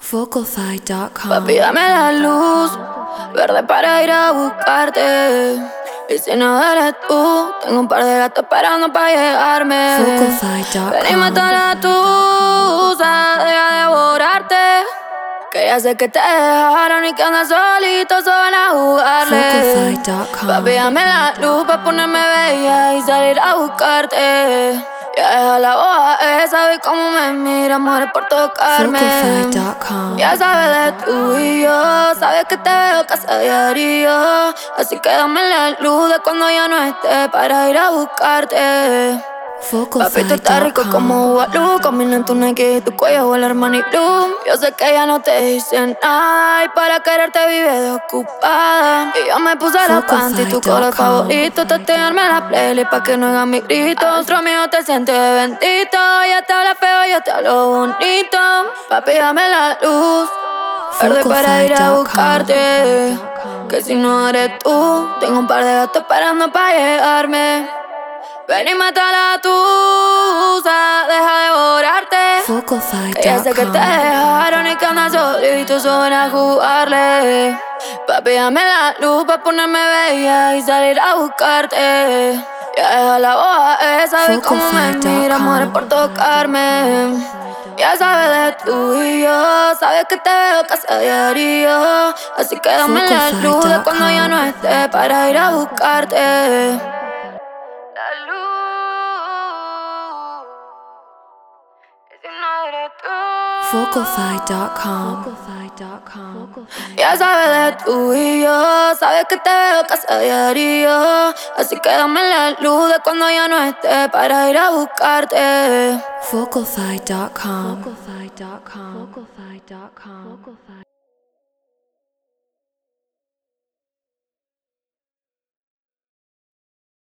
Vocalfight.com. Papi, dame la luz verde para ir a buscarte. Y si no eres tú, tengo un par de gatos esperando para llegarme. Vocalfight.com. Ven y mata la tusa, deja de devorarte. Que ya sé que te dejaron y que andas solito sola a jugarle. Vocalfight.com. Papi, dame la luz pa' ponerme bella y salir a buscarte. Ya deja la boja esa, ve cómo me mira, muere por tocarme. Vocalfight.com. Ya sabes de tú y yo, sabes que te veo casi a diario. Así que dame la luz de cuando ya no esté para ir a buscarte. Papi, tú estás rico como Ubalú. Combina en tu Nike y tu cuello huele a Armani Blue. Yo sé que ya no te dicen nada y para quererte vive desocupada. Y yo me puse la panty, tu color favorito. Testearme la playlist pa' que no hagan mi grito. Monstruo mío te sientes bendito. Ella te habla feo, yo te hablo bonito. Papi, dame la luz verde para ir a buscarte. Que si no eres tú, tengo un par de gatos esperando para llegarme. Ven y mata la tusa, deja de devorarte. Que ya sé que te dejaron y que andas solito sola a jugarle. Papi, dame la luz pa' ponerme bella y salir a buscarte. Ya deja la boja esa, ve cómo me mira, muere por tocarme. Ya sabes de tú y yo, sabes que te veo casi a diario. Así que dame la luz de cuando ya no esté para ir a buscarte. La luz, y si no eres tú. Vocalfight.com. Ya sabes de tú y yo, sabes que te veo casi a diario. Así que dame la luz de cuando ya no esté para ir a buscarte. Vocalfight.com.